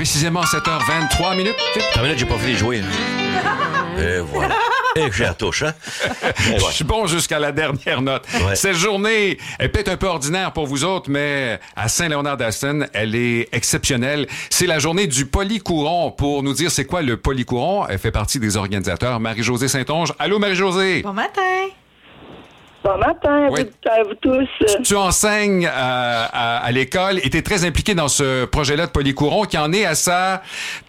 précisément 7h23 minutes. T'as minute, j'ai pas fait les jouer. Et voilà. Et j'ai la touche, hein? Je suis bon jusqu'à la dernière note. Ouais. Cette journée est peut-être un peu ordinaire pour vous autres, mais à Saint-Léonard-d'Aston, elle est exceptionnelle. C'est la journée du Polycouron. Pour nous dire c'est quoi le Polycouron, elle fait partie des organisateurs. Marie-Josée Saint-Onge. Allô, Marie-Josée? Bon matin. Bon matin Oui. à vous tous. Tu enseignes à l'école et tu es très impliqué dans ce projet-là de Polycouron qui en est à sa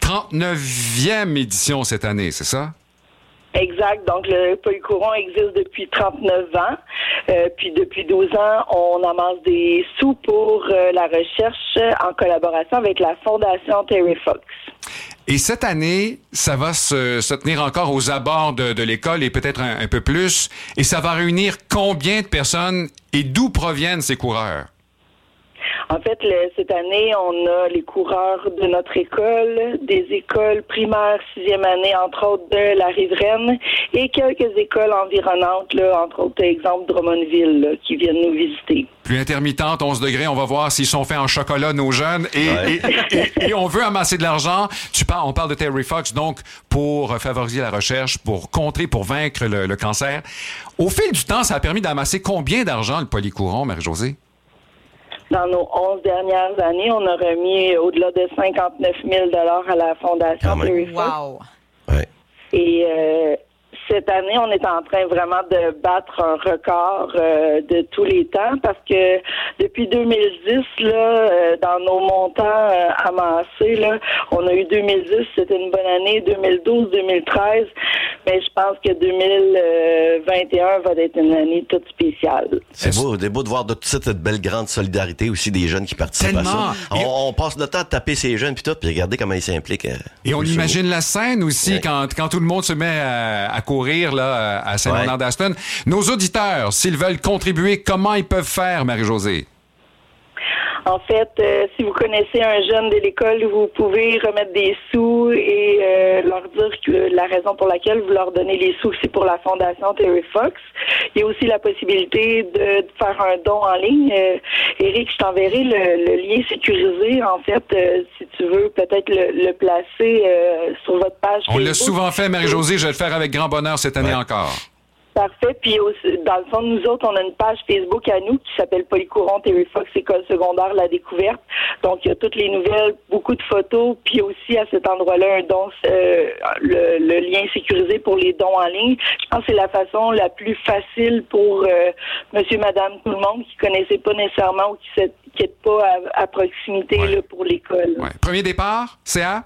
39e édition cette année, c'est ça? Exact. Donc, le Polycouron existe depuis 39 ans. Puis, depuis 12 ans, on amasse des sous pour la recherche en collaboration avec la Fondation Terry Fox. Et cette année, ça va se tenir encore aux abords de l'école et peut-être un peu plus. Et ça va réunir combien de personnes et d'où proviennent ces coureurs? En fait, cette année, on a les coureurs de notre école, des écoles primaires, 6e année, entre autres de la Riveraine, et quelques écoles environnantes, là, entre autres, exemple, Drummondville, là, qui viennent nous visiter. Plus intermittente, 11 degrés, on va voir s'ils sont faits en chocolat, nos jeunes. Et on veut amasser de l'argent. On parle de Terry Fox, donc, pour favoriser la recherche, pour contrer, pour vaincre le cancer. Au fil du temps, ça a permis d'amasser combien d'argent, le Polycouron, Marie-Josée? Dans nos 11 dernières années, on a remis au-delà de 59 000 à la Fondation Terry Fox. Wow. Ouais. Et cette année, on est en train vraiment de battre un record de tous les temps parce que depuis 2010, là, dans nos montants amassés, là, on a eu 2010, c'était une bonne année, 2012, 2013, mais je pense que 2021 va être une année toute spéciale. C'est beau de voir de toute cette belle grande solidarité aussi des jeunes qui participent Tellement. à ça. On passe notre temps à taper ces jeunes puis tout, puis regardez comment ils s'impliquent. Et on imagine la scène aussi Ouais. quand tout le monde se met à courir là, à Saint-Léonard-d'Aston. Nos auditeurs, s'ils veulent contribuer, comment ils peuvent faire, Marie-Josée? En fait, si vous connaissez un jeune de l'école, vous pouvez remettre des sous et leur dire que la raison pour laquelle vous leur donnez les sous, c'est pour la Fondation Terry Fox. Il y a aussi la possibilité de faire un don en ligne. Éric, je t'enverrai le lien sécurisé, en fait, si tu veux peut-être le placer sur votre page On l'a Facebook. souvent fait, Marie-Josée. Je vais le faire avec grand bonheur cette année Ouais. encore. Parfait. Puis, dans le fond, nous autres, on a une page Facebook à nous qui s'appelle Polycouron Terry Fox École secondaire La Découverte. Donc, il y a toutes les nouvelles, beaucoup de photos, puis aussi à cet endroit-là, un don, le lien sécurisé pour les dons en ligne. Je pense que c'est la façon la plus facile pour monsieur, madame, tout le monde qui connaissait pas nécessairement ou qui n'est pas à proximité Ouais. là, pour l'école. Ouais. Premier départ, CA?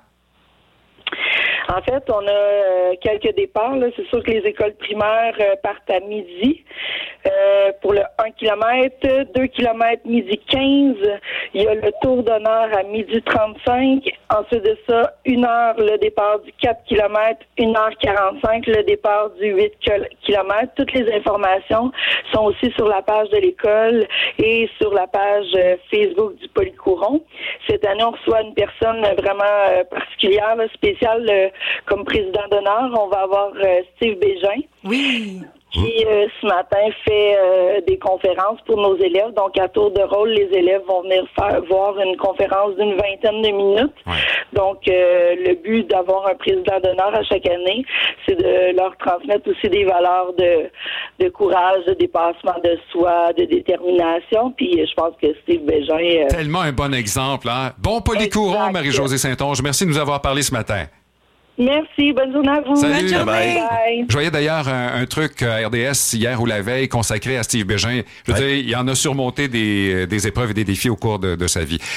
En fait, on a quelques départs. Là. C'est sûr que les écoles primaires partent à midi pour le 1 km, 2 km midi 15. Il y a le tour d'honneur à midi 35. Ensuite de ça, 1 heure le départ du 4 km, 1h45 le départ du 8 km. Toutes les informations sont aussi sur la page de l'école et sur la page Facebook du Polycouron. Cette année, on reçoit une personne vraiment particulière, là, spéciale comme président d'honneur. On va avoir Steve Bégin. Oui. Qui, ce matin, fait des conférences pour nos élèves. Donc, à tour de rôle, les élèves vont venir voir une conférence d'une vingtaine de minutes. Ouais. Donc, le but d'avoir un président d'honneur à chaque année, c'est de leur transmettre aussi des valeurs de courage, de dépassement de soi, de détermination. Puis, je pense que Steve Bégin... Tellement un bon exemple. Hein? Bon Polycouron, Exact. Marie-Josée Saint-Onge. Merci de nous avoir parlé ce matin. Merci, bonne journée à vous. Salut. Bonne journée. Bye. Je voyais d'ailleurs un truc à RDS hier ou la veille consacré à Steve Bégin. Je veux dire, il en a surmonté des épreuves et des défis au cours de sa vie.